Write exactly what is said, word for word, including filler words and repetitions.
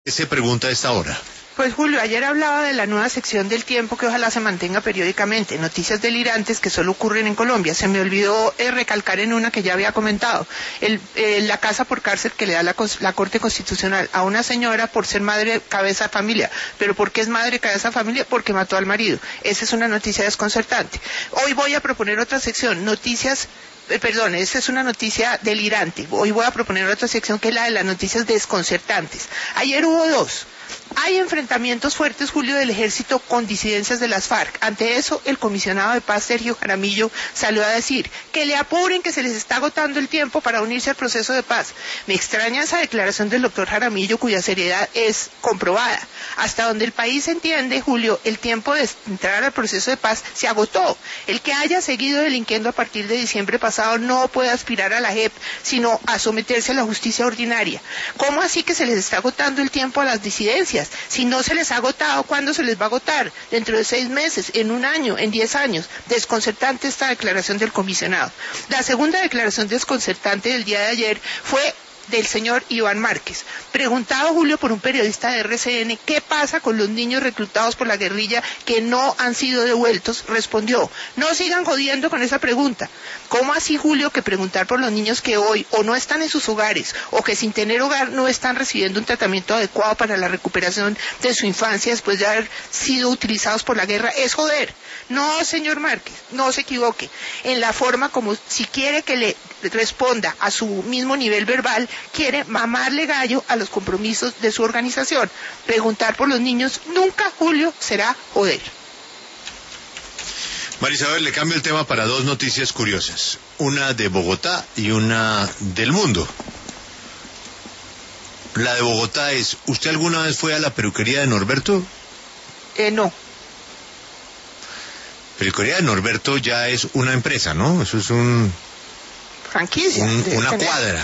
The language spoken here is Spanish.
Se pregunta a esta hora. Pues Julio, ayer hablaba de la nueva sección del Tiempo que ojalá se mantenga periódicamente, noticias delirantes que solo ocurren en Colombia. Se me olvidó eh, recalcar en una que ya había comentado, el, eh, la casa por cárcel que le da la, la Corte Constitucional a una señora por ser madre cabeza de familia. ¿Pero por qué es madre cabeza de familia? Porque mató al marido. Esa es una noticia desconcertante. Hoy voy a proponer otra sección, noticias... Eh, perdón, esta es una noticia delirante. Hoy voy a proponer otra sección que es la de las noticias desconcertantes. Ayer hubo dos. Hay enfrentamientos fuertes, Julio, del ejército con disidencias de las FARC. Ante eso, el comisionado de paz, Sergio Jaramillo, salió a decir que le apuren, que se les está agotando el tiempo para unirse al proceso de paz. Me extraña esa declaración del doctor Jaramillo, cuya seriedad es comprobada. Hasta donde el país entiende, Julio, el tiempo de entrar al proceso de paz se agotó. El que haya seguido delinquiendo a partir de diciembre pasado no puede aspirar a la J E P, sino a someterse a la justicia ordinaria. ¿Cómo así que se les está agotando el tiempo a las disidencias? Si no se les ha agotado, ¿cuándo se les va a agotar? Dentro de seis meses, en un año, en diez años. Desconcertante esta declaración del comisionado. La segunda declaración desconcertante del día de ayer fue del señor Iván Márquez. Preguntado, Julio, por un periodista de R C N, ¿qué pasa con los niños reclutados por la guerrilla que no han sido devueltos? Respondió, no sigan jodiendo con esa pregunta. ¿Cómo así, Julio, que preguntar por los niños que hoy o no están en sus hogares o que sin tener hogar no están recibiendo un tratamiento adecuado para la recuperación de su infancia después de haber sido utilizados por la guerra es joder? No, señor Márquez, no se equivoque. En la forma como, si quiere que le responda a su mismo nivel verbal, quiere mamarle gallo a los compromisos de su organización. Preguntar por los niños nunca, Julio, será joder. Marisabel, le cambio el tema para dos noticias curiosas. Una de Bogotá y una del mundo. La de Bogotá es, ¿usted alguna vez fue a la peluquería de Norberto? Eh, no. Peluquería de Norberto ya es una empresa, ¿no? Eso es un... franquicia. Un, una cuadra.